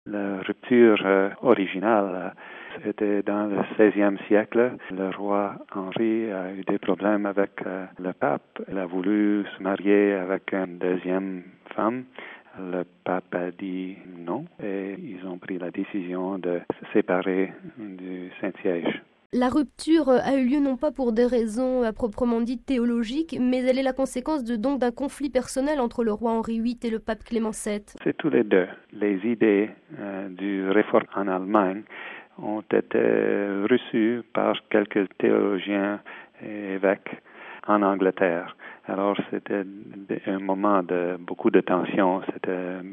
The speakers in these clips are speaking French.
La rupture originale était dans le XVIe siècle. Le roi Henri a eu des problèmes avec le pape. Il a voulu se marier avec une deuxième femme. Le pape a dit non et ils ont pris la décision de se séparer du Saint-Siège. La rupture a eu lieu non pas pour des raisons à proprement dites théologiques, mais elle est la conséquence d'un conflit personnel entre le roi Henri VIII et le pape Clément VII. C'est tous les deux. Les idées du réforme en Allemagne ont été reçues par quelques théologiens et évêques en Angleterre. Alors, c'était un moment de beaucoup de tension. C'était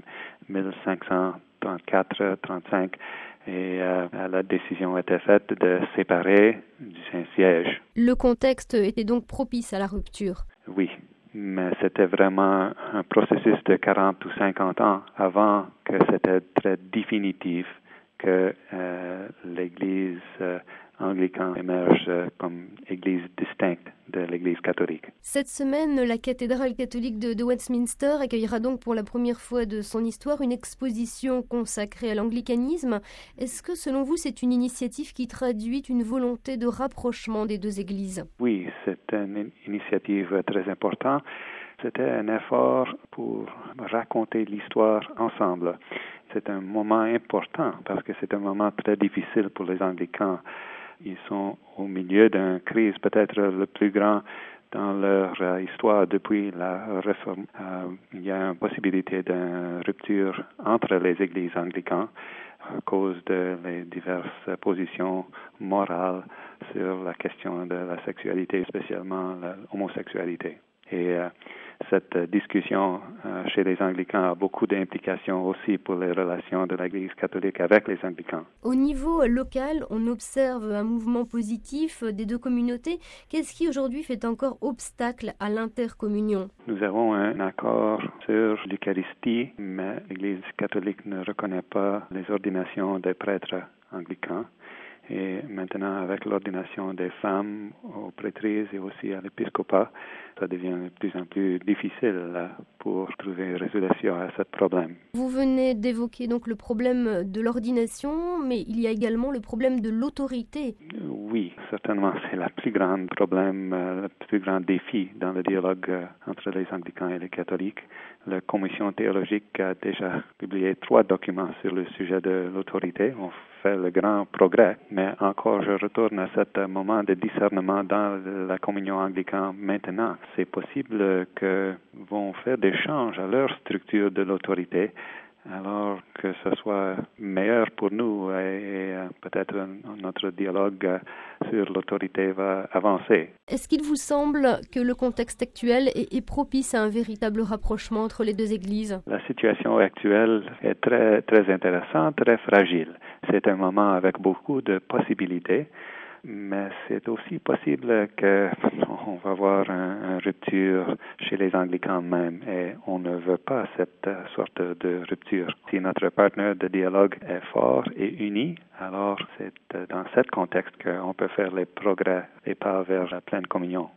1534-35 et la décision a été faite de séparer du Saint-Siège. Le contexte était donc propice à la rupture. Oui, mais c'était vraiment un processus de 40 ou 50 ans avant que c'était très définitif que l'Église anglicane émerge comme Église distincte de l'Église catholique. Cette semaine, la cathédrale catholique de Westminster accueillera donc pour la première fois de son histoire une exposition consacrée à l'anglicanisme. Est-ce que, selon vous, c'est une initiative qui traduit une volonté de rapprochement des deux églises? Oui, c'est une initiative très importante. C'était un effort pour raconter l'histoire ensemble. C'est un moment important parce que c'est un moment très difficile pour les anglicans. Ils sont au milieu d'une crise peut-être le plus grand dans leur histoire depuis la réforme. Il y a une possibilité d'une rupture entre les églises anglicanes à cause de les diverses positions morales sur la question de la sexualité, spécialement l'homosexualité. Et cette discussion chez les anglicans a beaucoup d'implications aussi pour les relations de l'Église catholique avec les anglicans. Au niveau local, on observe un mouvement positif des deux communautés. Qu'est-ce qui aujourd'hui fait encore obstacle à l'intercommunion? Nous avons un accord sur l'Eucharistie, mais l'Église catholique ne reconnaît pas les ordinations des prêtres anglicans. Et maintenant, avec l'ordination des femmes aux prêtresses et aussi à l'épiscopat, ça devient de plus en plus difficile pour trouver une résolution à ce problème. Vous venez d'évoquer donc le problème de l'ordination, mais il y a également le problème de l'autorité. Oui, certainement, c'est le plus grand problème, le plus grand défi dans le dialogue entre les anglicans et les catholiques. La commission théologique a déjà publié 3 documents sur le sujet de l'autorité. On fait le grand progrès, mais encore je retourne à ce moment de discernement dans la communion anglicane maintenant. C'est possible que vont faire des changes à leur structure de l'autorité, alors que ce soit meilleur pour nous et peut-être notre dialogue sur l'autorité va avancer. Est-ce qu'il vous semble que le contexte actuel est propice à un véritable rapprochement entre les deux églises? La situation actuelle est très, très intéressante, très fragile. C'est un moment avec beaucoup de possibilités, mais c'est aussi possible qu'on va avoir une rupture chez les anglicans même et on ne veut pas cette sorte de rupture. Si notre partenaire de dialogue est fort et uni, alors c'est dans ce contexte qu'on peut faire les progrès et pas vers la pleine communion.